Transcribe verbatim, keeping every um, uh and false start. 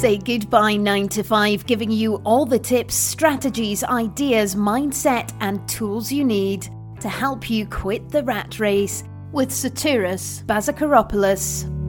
Say goodbye nine to five, giving you all the tips, strategies, ideas, mindset, and tools you need to help you quit the rat race with Sotouris Bazakaropoulos.